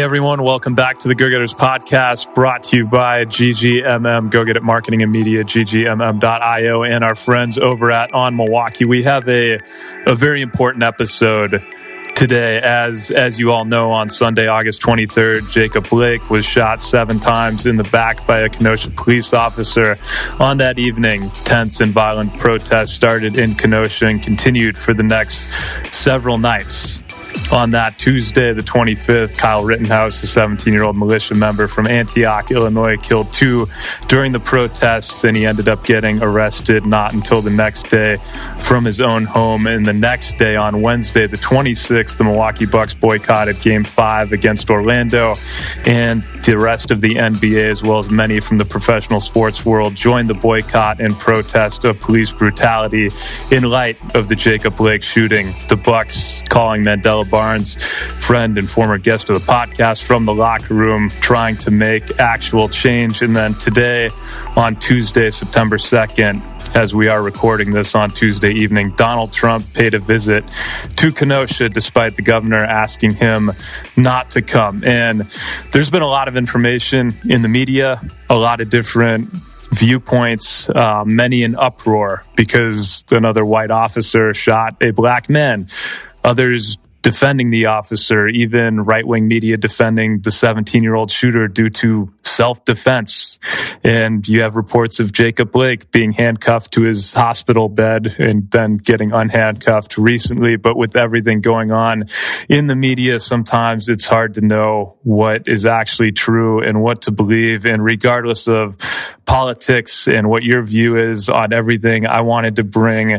everyone, welcome back to the Go Getters podcast, brought to you by GGMM, Go Get It Marketing and Media, ggmm.io, and our friends over at On Milwaukee. We have a very important episode today. As you all know, on Sunday, August 23rd, Jacob Blake was shot 7 times in the back by a Kenosha police officer. On that evening, tense and violent protests started in Kenosha and continued for the next several nights. On that Tuesday, the 25th, Kyle Rittenhouse, a 17-year-old militia member from Antioch, Illinois, killed 2 during the protests, and he ended up getting arrested not until the next day from his own home. And the next day, on Wednesday, the 26th, the Milwaukee Bucks boycotted Game 5 against Orlando, and the rest of the NBA, as well as many from the professional sports world, joined the boycott and protest of police brutality in light of the Jacob Blake shooting. The Bucks calling Mandela Barnes, friend and former guest of the podcast, from the locker room, trying to make actual change. And then today, on Tuesday, September 2nd, as we are recording this on Tuesday evening, Donald Trump paid a visit to Kenosha despite the governor asking him not to come. And there's been a lot of information in the media, a lot of different viewpoints, many in uproar because another white officer shot a black man. Others defending the officer, even right-wing media defending the 17-year-old shooter due to self-defense. And you have reports of Jacob Blake being handcuffed to his hospital bed and then getting unhandcuffed recently. But with everything going on in the media, sometimes it's hard to know what is actually true and what to believe. And regardless of politics and what your view is on everything, I wanted to bring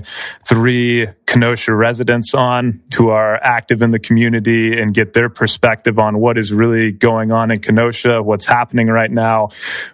3 Kenosha residents on who are active in the community and get their perspective on what is really going on in Kenosha, what's happening right now,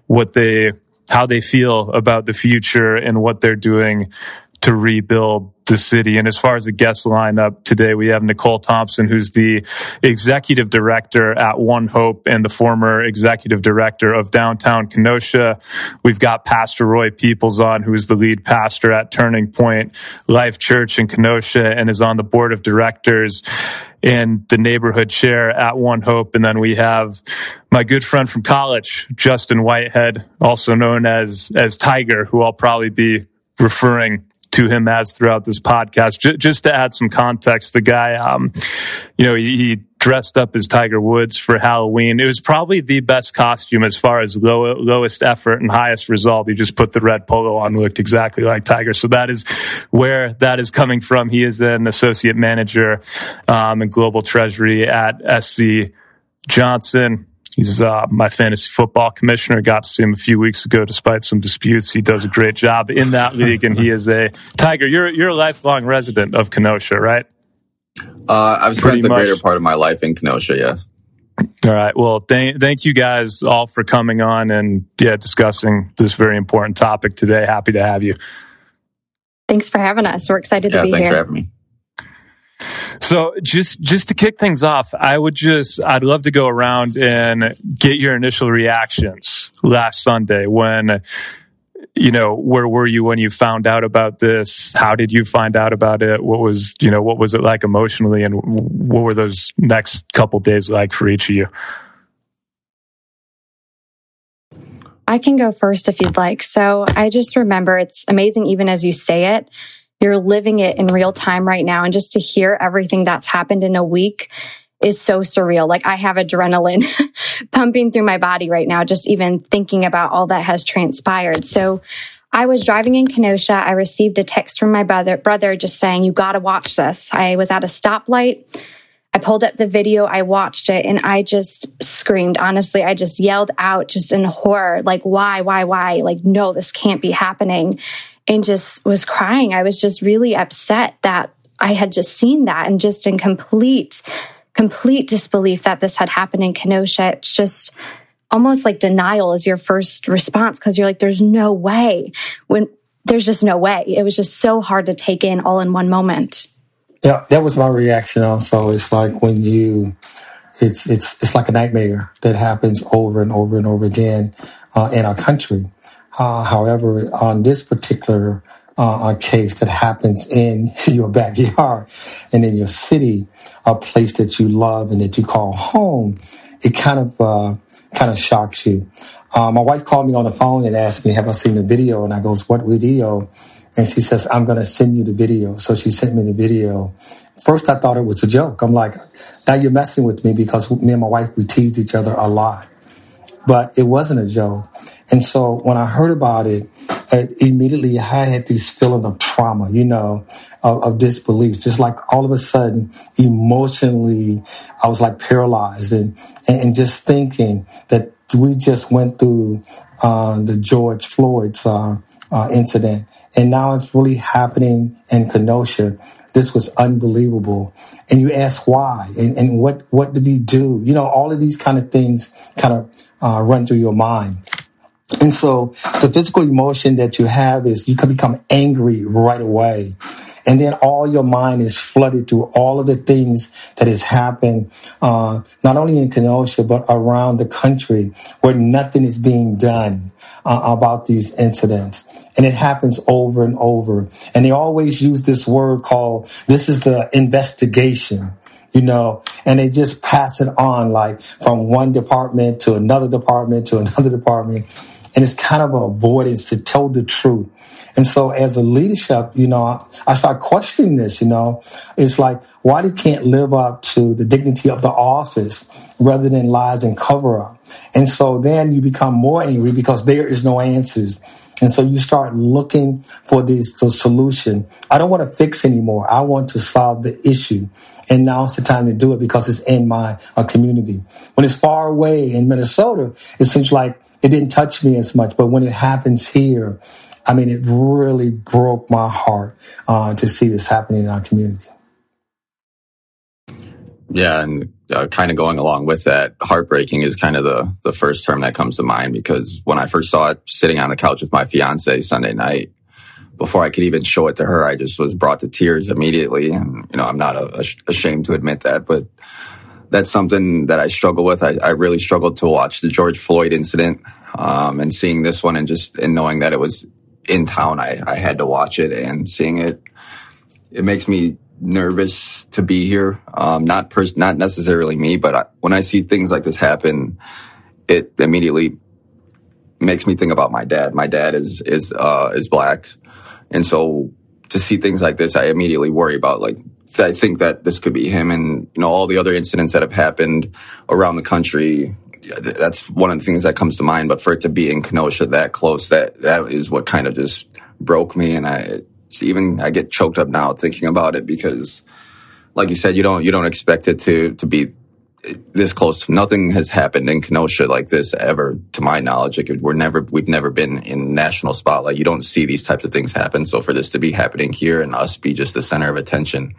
how they feel about the future, and what they're doing to rebuild the city. And as far as the guest lineup today, we have Nicole Thompson, who's the executive director at One Hope and the former executive director of downtown Kenosha. We've got Pastor Roy Peoples on, who is the lead pastor at Turning Point Life Church in Kenosha and is on the board of directors and the neighborhood chair at One Hope. And then we have my good friend from college, Justin Whitehead, also known as Tiger, who I'll probably be referring to him as throughout this podcast. Just to add some context, the guy, he dressed up as Tiger Woods for Halloween. It was probably the best costume as far as lowest effort and highest result. He just put the red polo on, looked exactly like Tiger. So that is where that is coming from. He is an associate manager in global treasury at SC Johnson. He's my fantasy football commissioner. Got to see him a few weeks ago despite some disputes. He does a great job in that league, and he is a Tiger. You're a lifelong resident of Kenosha, right? I've spent the greater part of my life in Kenosha, yes. All right. Well, thank you guys all for coming on and discussing this very important topic today. Happy to have you. Thanks for having us. We're excited to be here. Thanks for having me. So just to kick things off, I'd love to go around and get your initial reactions last Sunday when, where were you when you found out about this? How did you find out about it? What was it like emotionally, and what were those next couple days like for each of you? I can go first if you'd like. So I just remember it's amazing, even as you say it, you're living it in real time right now. And just to hear everything that's happened in a week is so surreal. Like, I have adrenaline pumping through my body right now, just even thinking about all that has transpired. So I was driving in Kenosha. I received a text from my brother just saying, "You got to watch this." I was at a stoplight. I pulled up the video, I watched it, and I just screamed. Honestly, I just yelled out just in horror, like, why? Like, no, this can't be happening. And just was crying. I was just really upset that I had just seen that, and just in complete disbelief that this had happened in Kenosha. It's just almost like denial is your first response, because you're like, there's no way. When there's just no way. It was just so hard to take in all in one moment. Yeah, that was my reaction also. It's like when it's like a nightmare that happens over and over and over again in our country. However, on this particular a case that happens in your backyard and in your city, a place that you love and that you call home, it kind of shocks you. My wife called me on the phone and asked me, have I seen the video? And I goes, what video? And she says, I'm going to send you the video. So she sent me the video. First, I thought it was a joke. I'm like, now you're messing with me, because me and my wife, we teased each other a lot. But it wasn't a joke. And so when I heard about it, immediately I had this feeling of trauma, of disbelief. Just like all of a sudden, emotionally, I was like paralyzed and just thinking that we just went through the George Floyd's incident. And now it's really happening in Kenosha. This was unbelievable. And you ask why and what did he do? All of these kind of things kind of run through your mind. And so the physical emotion that you have is you can become angry right away. And then all your mind is flooded through all of the things that has happened, not only in Kenosha, but around the country, where nothing is being done about these incidents. And it happens over and over. And they always use this word called, this is the investigation, and they just pass it on, like from one department to another department to another department. And it's kind of an avoidance to tell the truth. And so as a leadership, I start questioning this, It's like, why they can't live up to the dignity of the office rather than lies and cover up. And so then you become more angry because there is no answers. And so you start looking for the solution. I don't want to fix anymore. I want to solve the issue. And now it's the time to do it because it's in my community. When it's far away in Minnesota, it seems like it didn't touch me as much. But when it happens here, it really broke my heart to see this happening in our community. Yeah, and kind of going along with that, heartbreaking is kind of the first term that comes to mind, because when I first saw it sitting on the couch with my fiance Sunday night, before I could even show it to her, I just was brought to tears immediately. And, I'm not ashamed to admit that, but that's something that I struggle with. I really struggled to watch the George Floyd incident, and seeing this one and knowing that it was in town, I had to watch it, and seeing it makes me nervous to be here. Not necessarily me, but when I see things like this happen, it immediately makes me think about my dad. My dad is Black. And so to see things like this, I immediately worry about, I think that this could be him, and, all the other incidents that have happened around the country. That's one of the things that comes to mind. But for it to be in Kenosha that close, that is what kind of just broke me. And I get choked up now thinking about it, because, like you said, you don't expect it to be this close. Nothing has happened in Kenosha like this ever, to my knowledge. We've never been in national spotlight. You don't see these types of things happen. So for this to be happening here and us be just the center of attention,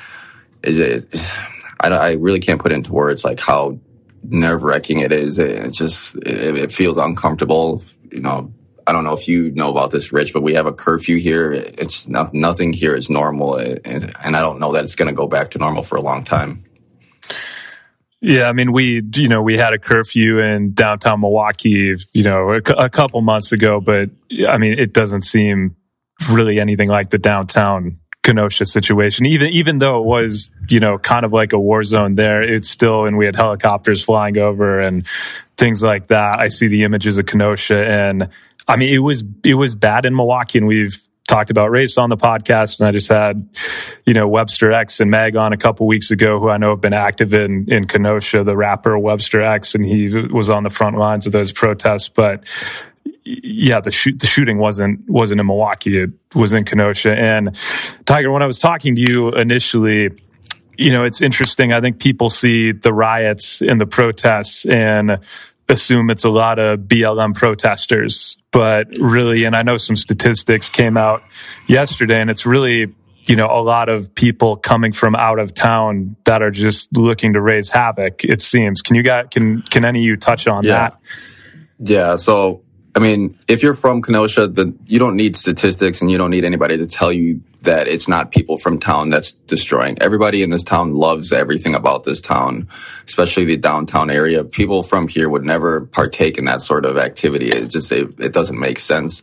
I really can't put into words like how nerve-wracking it is. It feels uncomfortable. I don't know if you know about this, Rich, but we have a curfew here. It's nothing here is normal, and I don't know that it's going to go back to normal for a long time. Yeah, we had a curfew in downtown Milwaukee, a couple months ago, but it doesn't seem really anything like the downtown Kenosha situation. Even though it was, kind of like a war zone there, it's still, and we had helicopters flying over and things like that. I see the images of Kenosha, and it was bad in Milwaukee, and we've talked about race on the podcast, and I just had, Webster X and Meg on a couple weeks ago, who I know have been active in Kenosha, the rapper Webster X, and he was on the front lines of those protests. But yeah, the shooting wasn't in Milwaukee; it was in Kenosha. And Tiger, when I was talking to you initially, it's interesting. I think people see the riots and the protests and assume it's a lot of BLM protesters, but really, and I know some statistics came out yesterday, and it's really, a lot of people coming from out of town that are just looking to raise havoc, it seems. Can any of you touch on that? Yeah. So, if you're from Kenosha, you don't need statistics, and you don't need anybody to tell you that it's not people from town that's destroying. Everybody in this town loves everything about this town, especially the downtown area. People from here would never partake in that sort of activity. It doesn't make sense.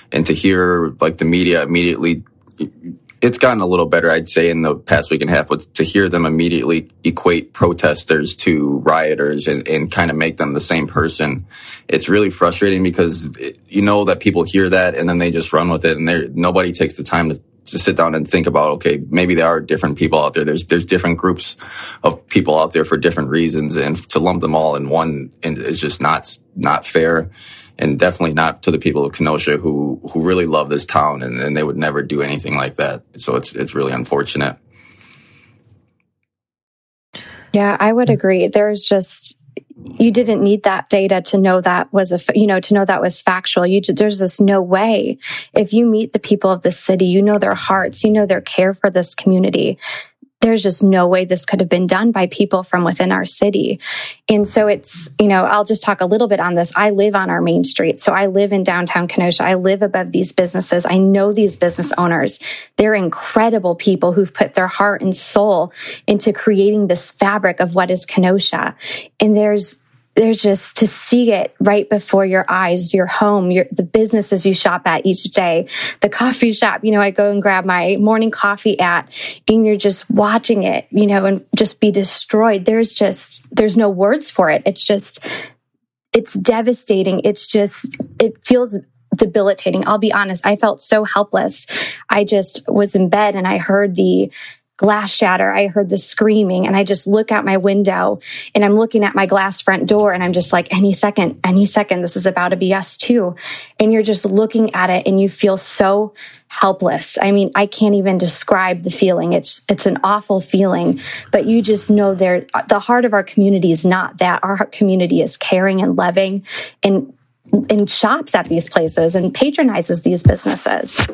And to hear like the media immediately, it's gotten a little better, I'd say, in the past week and a half, but to hear them immediately equate protesters to rioters and kind of make them the same person, it's really frustrating because you know that people hear that and then they just run with it, and nobody takes the time to sit down and think about, okay, maybe there are different people out there. There's different groups of people out there for different reasons, and to lump them all in one is just not fair. And definitely not to the people of Kenosha who really love this town, and they would never do anything like that. So it's really unfortunate. Yeah, I would agree. There's just, you didn't need that data to know that was to know that was factual. There's just no way. If you meet the people of the city, you know their hearts, you know their care for this community. There's just no way this could have been done by people from within our city. And so it's, I'll just talk a little bit on this. I live on our main street. So I live in downtown Kenosha. I live above these businesses. I know these business owners. They're incredible people who've put their heart and soul into creating this fabric of what is Kenosha. And there's just to see it right before your eyes, your home, the businesses you shop at each day, the coffee shop, I go and grab my morning coffee at, and you're just watching it, and just be destroyed. There's no words for it. It's devastating. It feels debilitating. I'll be honest. I felt so helpless. I just was in bed and I heard the glass shatter. I heard the screaming, and I just look out my window and I'm looking at my glass front door, and I'm just like, any second, this is about to be us too. And you're just looking at it and you feel so helpless. I mean, I can't even describe the feeling. It's an awful feeling, but you just know the heart of our community is not that. Our community is caring and loving and shops at these places and patronizes these businesses.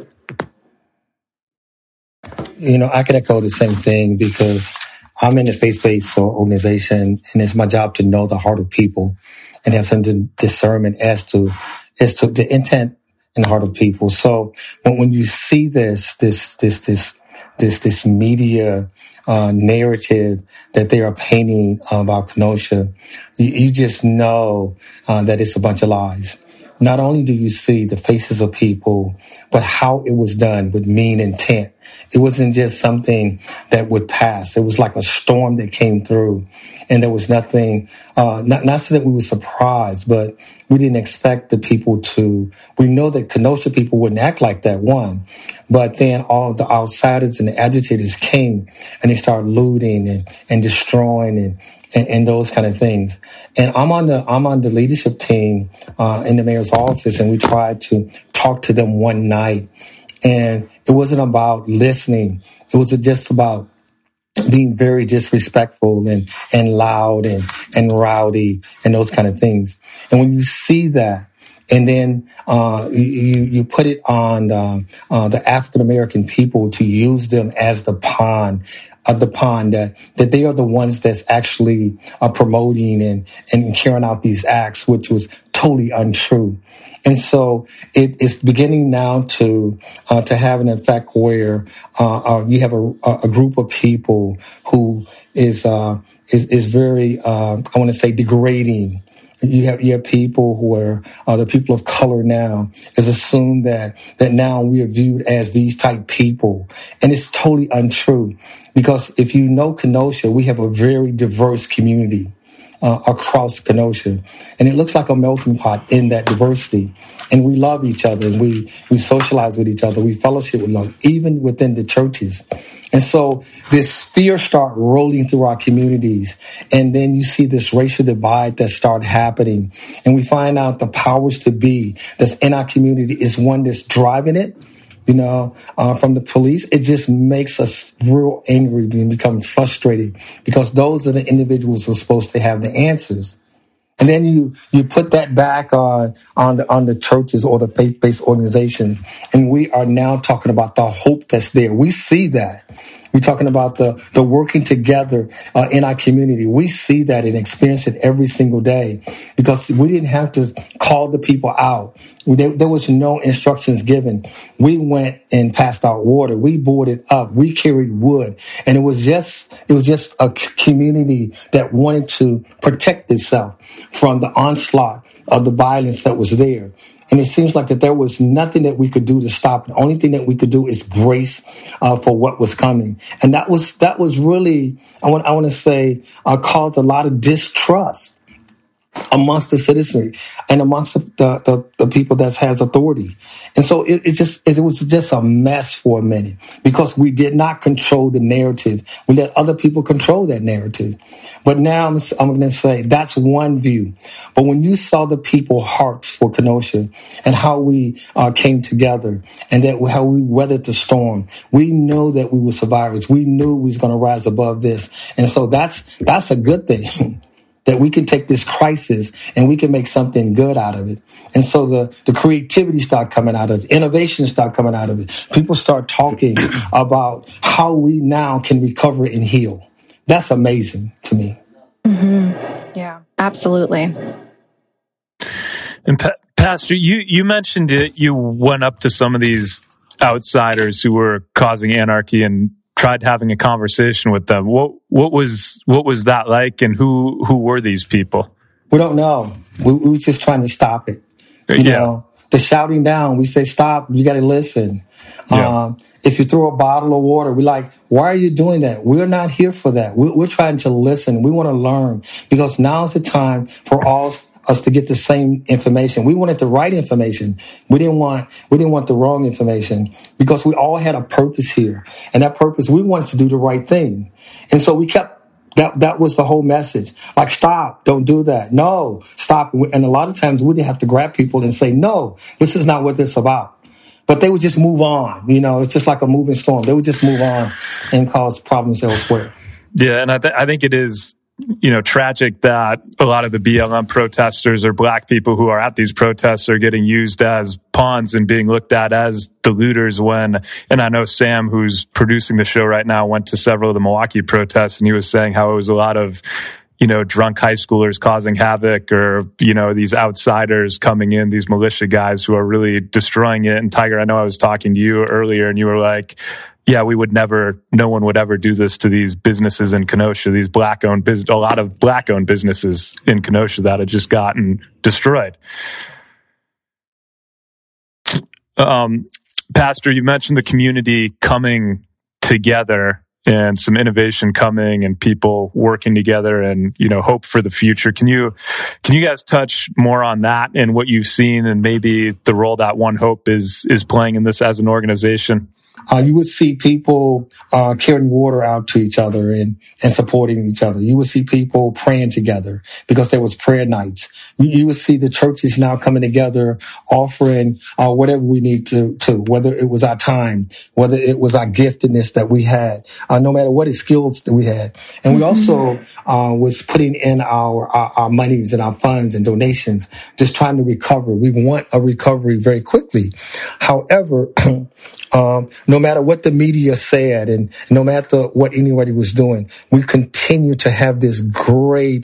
I can echo the same thing because I'm in a faith-based organization, and it's my job to know the heart of people and have some discernment as to the intent and heart of people. So when you see this media narrative that they are painting about Kenosha, you just know that it's a bunch of lies. Not only do you see the faces of people, but how it was done with mean intent. It wasn't just something that would pass. It was like a storm that came through, and there was nothing, not so that we were surprised, but we didn't expect the people we know that Kenosha people wouldn't act like that, one, but then all the outsiders and the agitators came and they started looting and destroying and those kind of things. And I'm on the leadership team in the mayor's office, and we tried to talk to them one night. And it wasn't about listening. It was just about being very disrespectful and loud and rowdy and those kind of things. And when you see that, and then you put it on the African American people to use them as the pawn that they are the ones that's actually promoting and carrying out these acts, which was totally untrue. And so it's beginning now to have an effect where you have a group of people who is very I want to say degrading. You have people who are the people of color now is assumed that now we are viewed as these type people. And it's totally untrue, because if you know Kenosha, we have a very diverse community across Kenosha, and it looks like a melting pot in that diversity. And we love each other, and we socialize with each other. We fellowship with love, even within the churches. And so this fear start rolling through our communities. And then you see this racial divide that start happening. And we find out the powers to be that's in our community is one that's driving it. From the police, it just makes us real angry and become frustrated, because those are the individuals who are supposed to have the answers. And then you put that back on the churches or the faith-based organizations, and we are now talking about the hope that's there. We see that. We're talking about the working together in our community. We see that and experience it every single day, because we didn't have to call the people out. There was no instructions given. We went and passed out water. We boarded up. We carried wood. And it was just a community that wanted to protect itself from the onslaught of the violence that was there. And it seems like that there was nothing that we could do to stop it. The only thing that we could do is brace for what was coming. And that was really, I want to say, caused a lot of distrust amongst the citizenry and amongst the people that has authority. And so it was just a mess for a minute because we did not control the narrative. We let other people control that narrative. But now I'm going to say that's one view. But when you saw the people hearts for Kenosha and how we came together and that how we weathered the storm, we know that we were survivors. We knew we was going to rise above this. And so that's a good thing. That we can take this crisis and we can make something good out of it. And so the creativity start coming out of it. Innovation start coming out of it. People start talking about how we now can recover and heal. That's amazing to me. Mm-hmm. Yeah, absolutely. And Pastor, you mentioned it. You went up to some of these outsiders who were causing anarchy and tried having a conversation with them. What was that like, and who were these people? We don't know. We were just trying to stop it. You know, the shouting down. We say stop. You got to listen. Yeah. If you throw a bottle of water, we're like, why are you doing that? We're not here for that. We're trying to listen. We want to learn because now's the time for us to get the same information. We wanted the right information. We didn't want the wrong information because we all had a purpose here. And that purpose, we wanted to do the right thing. And so we kept, that was the whole message. Like, stop, don't do that. No, stop. And a lot of times we didn't have to grab people and say, no, this is not what this is about. But they would just move on. You know, it's just like a moving storm. They would just move on and cause problems elsewhere. Yeah. And I think it is, tragic that a lot of the BLM protesters or black people who are at these protests are getting used as pawns and being looked at as the looters and I know Sam, who's producing the show right now, went to several of the Milwaukee protests and he was saying how it was a lot of, drunk high schoolers causing havoc or, these outsiders coming in, these militia guys who are really destroying it. And Tiger, I know I was talking to you earlier and you were like, yeah, no one would ever do this to these businesses in Kenosha, these a lot of black-owned businesses in Kenosha that had just gotten destroyed. Pastor, you mentioned the community coming together and some innovation coming and people working together and, hope for the future. Can you guys touch more on that and what you've seen and maybe the role that One Hope is playing in this as an organization? You would see people carrying water out to each other and supporting each other. You would see people praying together because there was prayer nights. You would see the churches now coming together, offering whatever we need to, whether it was our time, whether it was our giftedness that we had, no matter what skills that we had. And we also was putting in our monies and our funds and donations, just trying to recover. We want a recovery very quickly. However, no matter what the media said and no matter what anybody was doing, we continue to have this great,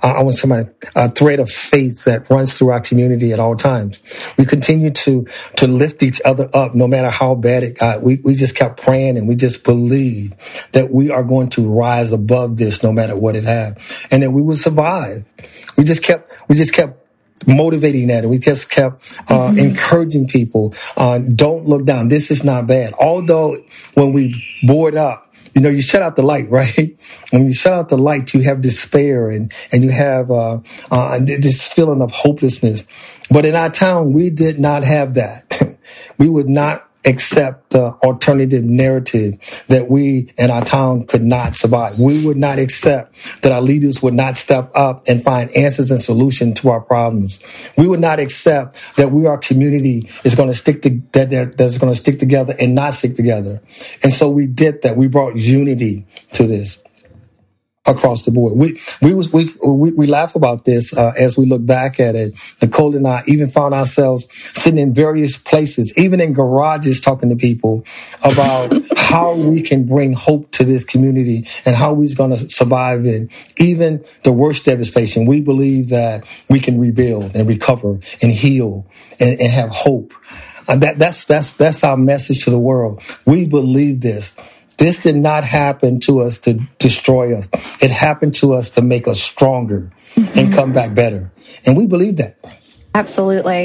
thread of faith that runs through our community at all times. We continue to lift each other up no matter how bad it got. We just kept praying and we just believed that we are going to rise above this no matter what it had and that we will survive. We just kept motivating that, and we just kept encouraging people, don't look down. This is not bad. Although when we board up, you shut out the light, right? When you shut out the light, you have despair and you have this feeling of hopelessness. But in our town, we did not have that. We would not accept the alternative narrative that we in our town could not survive. We would not accept that our leaders would not step up and find answers and solutions to our problems. We would not accept that our community is going to that's going to stick together and not stick together. And so we did that. We brought unity to this across the board. We laugh about this as we look back at it. Nicole and I even found ourselves sitting in various places, even in garages, talking to people about how we can bring hope to this community and how we're going to survive it. Even the worst devastation, we believe that we can rebuild and recover and heal and have hope. That's our message to the world. We believe this. This did not happen to us to destroy us. It happened to us to make us stronger and come back better. And we believe that. Absolutely.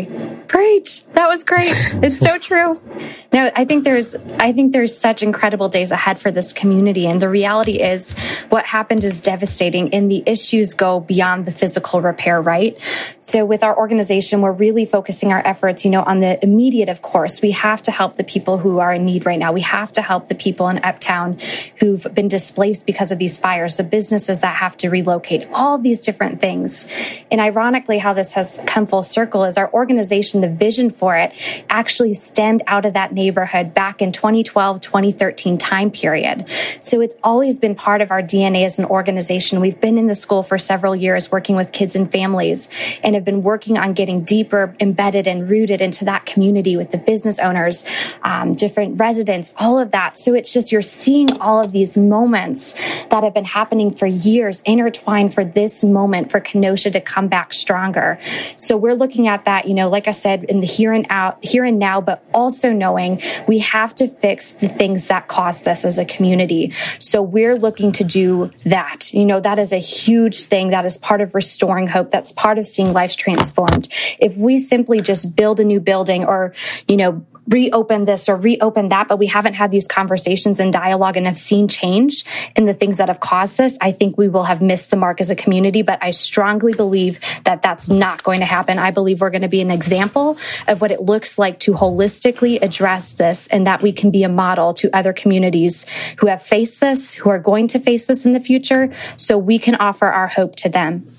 Preach. That was great. It's so true. No, I think there's such incredible days ahead for this community. And the reality is what happened is devastating, and the issues go beyond the physical repair, right? So with our organization, we're really focusing our efforts, on the immediate, of course. We have to help the people who are in need right now. We have to help the people in Uptown who've been displaced because of these fires, the businesses that have to relocate, all these different things. And ironically, how this has come full circle is our organization, the vision for it actually stemmed out of that neighborhood back in 2012, 2013 time period. So it's always been part of our DNA as an organization. We've been in the school for several years working with kids and families and have been working on getting deeper embedded and rooted into that community with the business owners, different residents, all of that. So it's just, you're seeing all of these moments that have been happening for years intertwined for this moment for Kenosha to come back stronger. So we're looking at that, like I said, in the here and now, but also knowing we have to fix the things that caused this as a community. So we're looking to do that. That is a huge thing. That is part of restoring hope. That's part of seeing lives transformed. If we simply just build a new building or, reopen this or reopen that, but we haven't had these conversations and dialogue and have seen change in the things that have caused this, I think we will have missed the mark as a community. But I strongly believe that that's not going to happen. I believe we're going to be an example of what it looks like to holistically address this, and that we can be a model to other communities who have faced this, who are going to face this in the future, so we can offer our hope to them.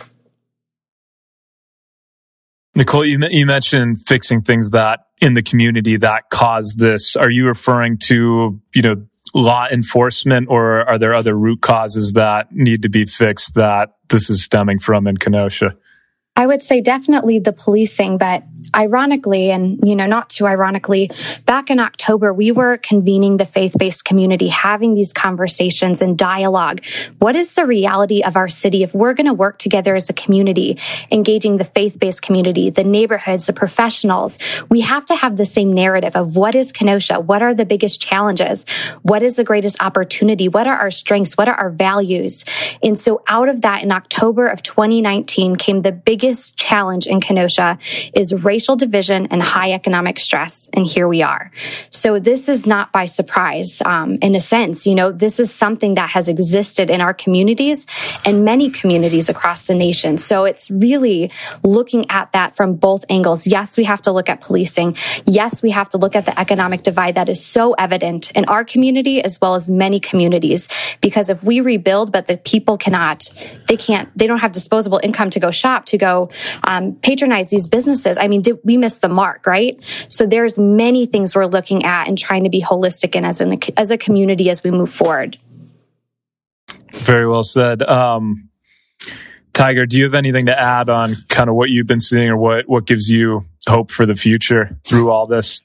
Nicole, you mentioned fixing things that in the community that caused this. Are you referring to, law enforcement, or are there other root causes that need to be fixed that this is stemming from in Kenosha? I would say definitely the policing, but ironically, and not too ironically, back in October, we were convening the faith-based community, having these conversations and dialogue. What is the reality of our city if we're going to work together as a community, engaging the faith-based community, the neighborhoods, the professionals? We have to have the same narrative of what is Kenosha? What are the biggest challenges? What is the greatest opportunity? What are our strengths? What are our values? And so out of that, in October of 2019 came the biggest challenge in Kenosha is racial division and high economic stress. And here we are. So this is not by surprise. In a sense, this is something that has existed in our communities and many communities across the nation. So it's really looking at that from both angles. Yes, we have to look at policing. Yes, we have to look at the economic divide that is so evident in our community as well as many communities. Because if we rebuild, but the people they don't have disposable income to go shop, to go patronize these businesses. Did we miss the mark, right? So there's many things we're looking at and trying to be holistic in as a community as we move forward. Very well said. Tiger, do you have anything to add on kind of what you've been seeing, or what gives you hope for the future through all this?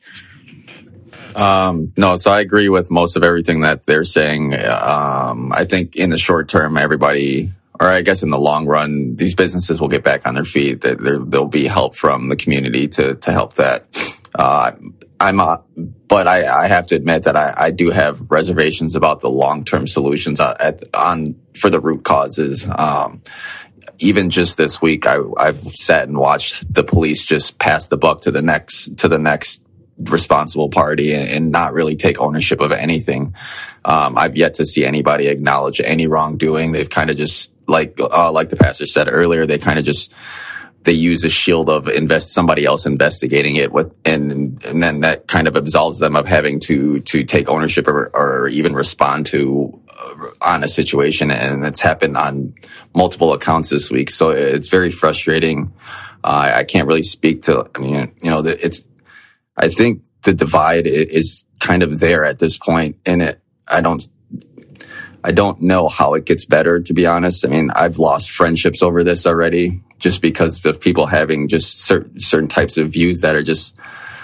No, so I agree with most of everything that they're saying. I think in the short term, everybody, or I guess in the long run, these businesses will get back on their feet. There'll be help from the community to help that. But I have to admit that I do have reservations about the long-term solutions for the root causes. Even just this week, I've sat and watched the police just pass the buck to the next responsible party and not really take ownership of anything. I've yet to see anybody acknowledge any wrongdoing. They've kind of just, like the pastor said earlier, they use a shield of somebody else investigating it and then that kind of absolves them of having to take ownership or even respond on a situation. And it's happened on multiple accounts this week. So it's very frustrating. I can't really speak to, I think the divide is kind of there at this point, and I don't know how it gets better, to be honest. I've lost friendships over this already, just because of people having just certain types of views that are just,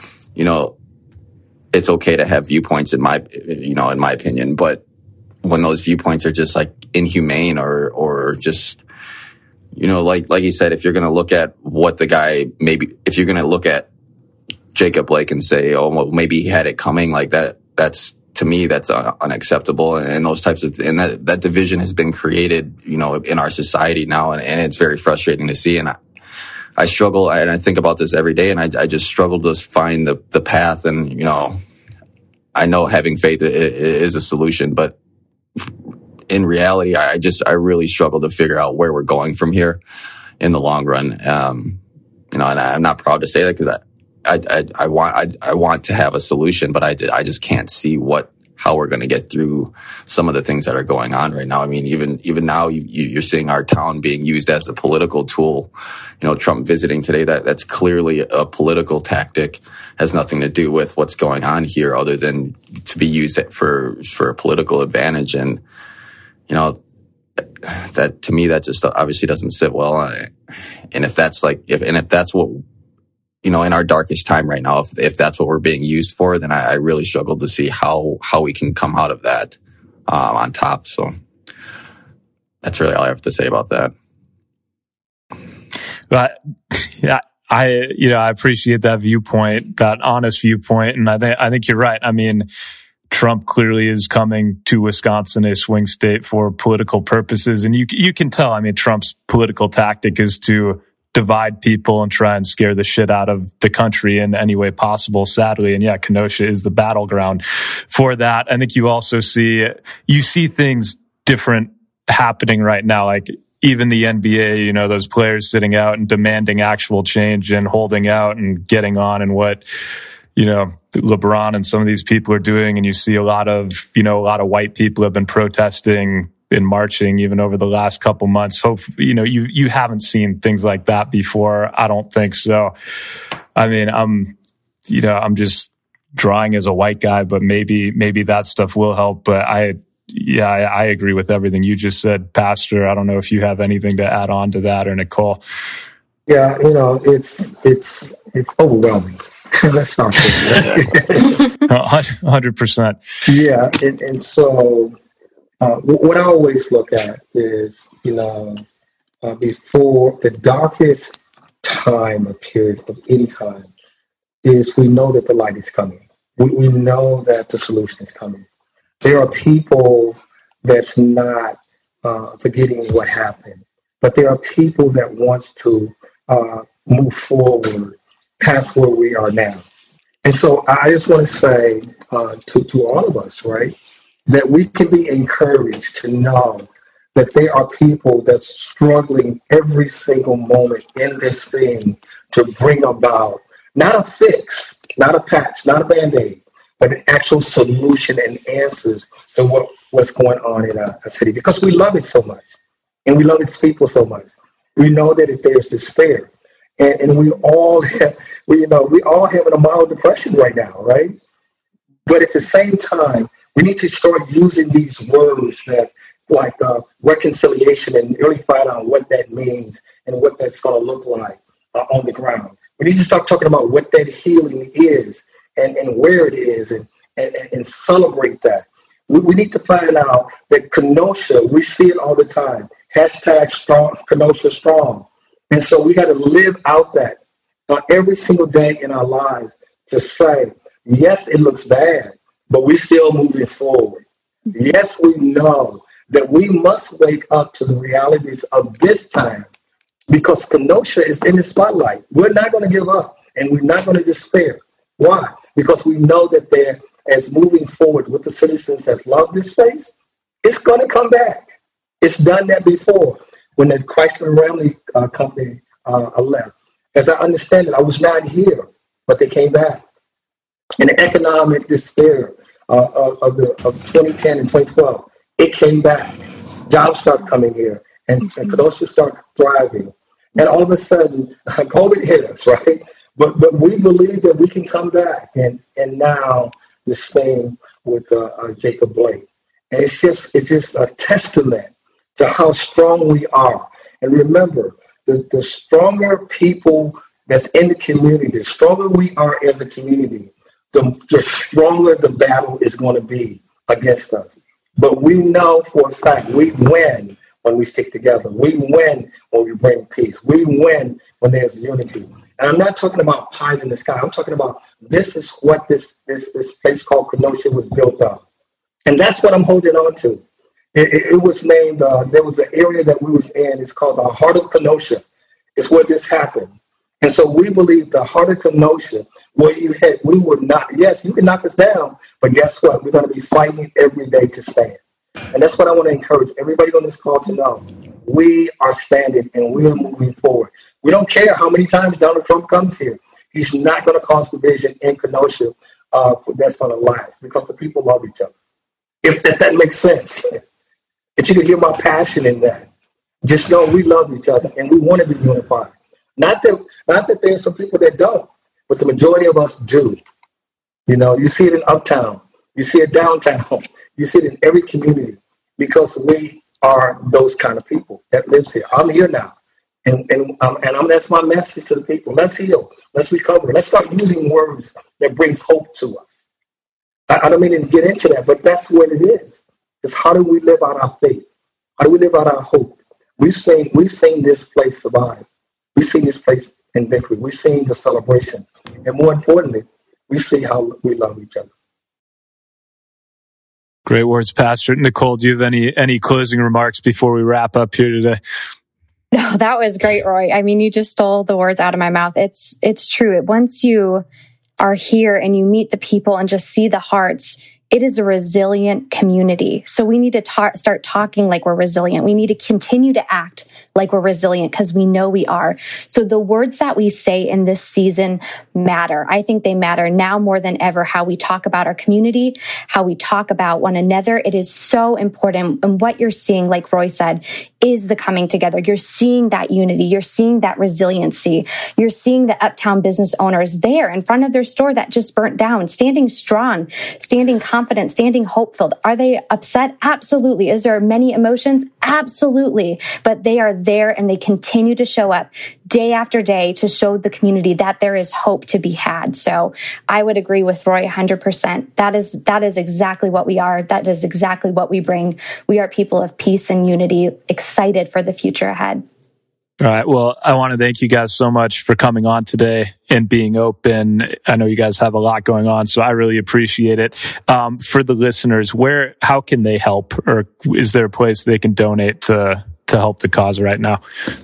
it's okay to have viewpoints in my opinion, but when those viewpoints are just like inhumane or just, like you said, if you're going to look at what the guy, if you're going to look at Jacob Blake and say, oh, well, maybe he had it coming, like that's, to me, that's unacceptable. And those types of, and that division has been created, in our society now. And it's very frustrating to see. And I struggle, and I think about this every day, and I just struggle to find the path. And, you know, I know having faith is a solution, but in reality, I really struggle to figure out where we're going from here in the long run. You know, and I'm not proud to say that because I want to have a solution, but I just can't see how we're going to get through some of the things that are going on right now. I mean, even now you're seeing our town being used as a political tool. You know, Trump visiting today, that's clearly a political tactic, has nothing to do with what's going on here other than to be used for a political advantage. And, you know, that to me, that just obviously doesn't sit well. And if that's what, you know, in our darkest time right now, if that's what we're being used for, then I really struggle to see how we can come out of that on top. So that's really all I have to say about that. But yeah, I appreciate that viewpoint, that honest viewpoint, and I think you're right. I mean, Trump clearly is coming to Wisconsin, a swing state, for political purposes, and you can tell. I mean, Trump's political tactic is to divide people and try and scare the shit out of the country in any way possible, sadly. And yeah, Kenosha is the battleground for that. I think you also see things different happening right now. Like even the NBA, you know, those players sitting out and demanding actual change and holding out and getting on and what, you know, LeBron and some of these people are doing. And you see a lot of white people have been protesting and marching even over the last couple months. Hope, you know, you haven't seen things like that before. I don't think so. I mean, I'm just drawing as a white guy, but maybe that stuff will help. But I agree with everything you just said, Pastor. I don't know if you have anything to add on to that, or Nicole. Yeah, you know, it's overwhelming. Let's not say that. 100%. Yeah, and so what I always look at is, you know, before the darkest time, a period of any time, is we know that the light is coming. We know that the solution is coming. There are people that's not forgetting what happened, but there are people that want to move forward past where we are now. And so I just want to say to all of us, right, that we can be encouraged to know that there are people that's struggling every single moment in this thing to bring about not a fix, not a patch, not a Band-Aid, but an actual solution and answers to what's going on in our city, because we love it so much and we love its people so much. We know that if there's despair, and we all have a mild depression right now, right? But at the same time, we need to start using these words that, like reconciliation, and really find out what that means and what that's going to look like on the ground. We need to start talking about what that healing is and where it is, and celebrate that. We need to find out that Kenosha, we see it all the time. Hashtag strong, Kenosha strong. And so we got to live out that every single day in our lives to say, yes, it looks bad, but we're still moving forward. Yes, we know that we must wake up to the realities of this time, because Kenosha is in the spotlight. We're not going to give up, and we're not going to despair. Why? Because we know that there, as moving forward with the citizens that love this place, it's going to come back. It's done that before. When the Chrysler Ramley company left, as I understand it, I was not here, but they came back. In the economic despair of 2010 and 2012, it came back. Jobs start coming here, and Kenosha start thriving. And all of a sudden, COVID hit us, right? But we believe that we can come back. And now this thing with Jacob Blake. And it's just a testament to how strong we are. And remember, the stronger people that's in the community, the stronger we are as a community, the stronger the battle is going to be against us. But we know for a fact we win when we stick together. We win when we bring peace. We win when there's unity. And I'm not talking about pies in the sky. I'm talking about this is what this place called Kenosha was built on. And that's what I'm holding on to. It was named, there was an area that we was in, it's called the Heart of Kenosha. It's where this happened. And so we believe the heart of Kenosha, where you head, we would not, yes, you can knock us down, but guess what? We're going to be fighting every day to stand. And that's what I want to encourage everybody on this call to know. We are standing and we are moving forward. We don't care how many times Donald Trump comes here. He's not going to cause division in Kenosha that's going to last, because the people love each other. If that makes sense. If you can hear my passion in that, just know we love each other and we want to be unified. Not that there's some people that don't, but the majority of us do. You know, you see it in Uptown, you see it downtown, you see it in every community, because we are those kind of people that lives here. I'm here now, and that's my message to the people. Let's heal, let's recover, let's start using words that brings hope to us. I don't mean to get into that, but that's what it is. It's how do we live out our faith? How do we live out our hope? We've seen this place survive. We've seen this place in victory. We've seen the celebration. And more importantly, we see how we love each other. Great words, Pastor. Nicole, do you have any closing remarks before we wrap up here today? No, that was great, Roy. I mean, you just stole the words out of my mouth. It's true. Once you are here and you meet the people and just see the hearts, it is a resilient community. So we need to start talking like we're resilient. We need to continue to act like we're resilient, because we know we are. So the words that we say in this season matter. I think they matter now more than ever, how we talk about our community, how we talk about one another. It is so important. And what you're seeing, like Roy said, is the coming together. You're seeing that unity. You're seeing that resiliency. You're seeing the Uptown business owners there in front of their store that just burnt down, standing strong, standing confident, standing hopeful. Are they upset? Absolutely. Is there many emotions? Absolutely. But they are there and they continue to show up day after day to show the community that there is hope to be had. So I would agree with Roy 100%. That is exactly what we are. That is exactly what we bring. We are people of peace and unity, excited for the future ahead. All right. Well, I want to thank you guys so much for coming on today and being open. I know you guys have a lot going on, so I really appreciate it. For the listeners, how can they help, or is there a place they can donate to help the cause right now?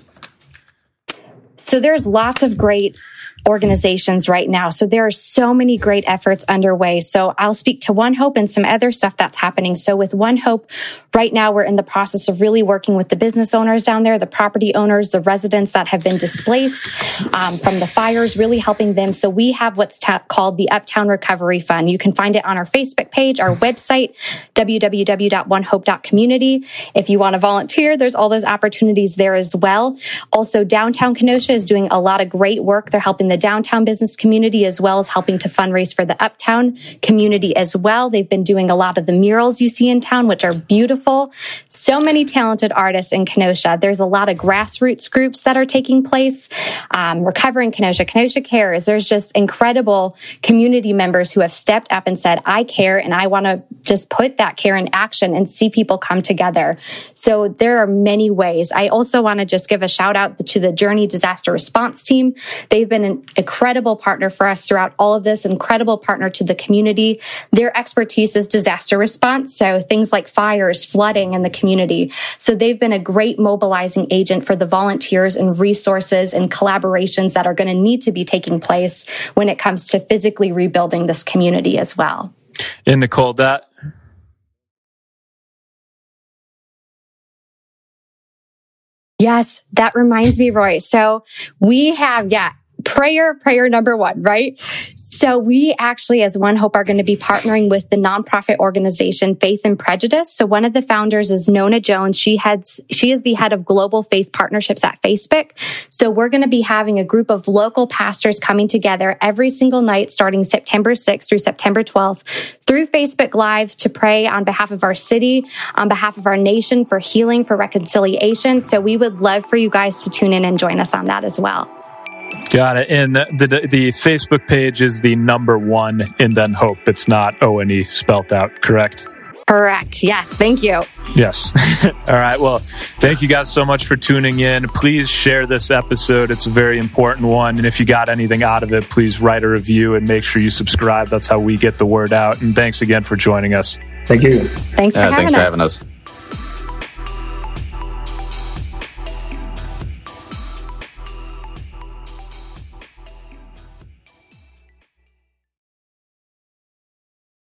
So there's lots of great organizations right now. So there are so many great efforts underway. So I'll speak to One Hope and some other stuff that's happening. So with One Hope, right now we're in the process of really working with the business owners down there, the property owners, the residents that have been displaced from the fires, really helping them. So we have what's called the Uptown Recovery Fund. You can find it on our Facebook page, our website, www.onehope.community. If you want to volunteer, there's all those opportunities there as well. Also, Downtown Kenosha is doing a lot of great work. They're helping the downtown business community, as well as helping to fundraise for the Uptown community as well. They've been doing a lot of the murals you see in town, which are beautiful. So many talented artists in Kenosha. There's a lot of grassroots groups that are taking place. Recovering Kenosha, Kenosha Cares. There's just incredible community members who have stepped up and said, I care, and I want to just put that care in action and see people come together. So there are many ways. I also want to just give a shout out to the Journey Disaster Response Team. They've been an incredible partner for us throughout all of this, incredible partner to the community. Their expertise is disaster response, so things like fires, flooding in the community. So they've been a great mobilizing agent for the volunteers and resources and collaborations that are going to need to be taking place when it comes to physically rebuilding this community as well. And Nicole, that... Yes, that reminds me, Roy. So we have, prayer number one, right? So we actually, as One Hope, are going to be partnering with the nonprofit organization Faith and Prejudice. So one of the founders is Nona Jones. She is the head of global faith partnerships at Facebook. So we're going to be having a group of local pastors coming together every single night, starting September 6th through September 12th, through Facebook Live to pray on behalf of our city, on behalf of our nation, for healing, for reconciliation. So we would love for you guys to tune in and join us on that as well. Got it. And the Facebook page is the number 1 and then Hope. It's not O-N-E spelled out, correct? Correct. Yes. Thank you. Yes. All right. Well, thank you guys so much for tuning in. Please share this episode. It's a very important one. And if you got anything out of it, please write a review and make sure you subscribe. That's how we get the word out. And thanks again for joining us. Thank you. Thanks for having us.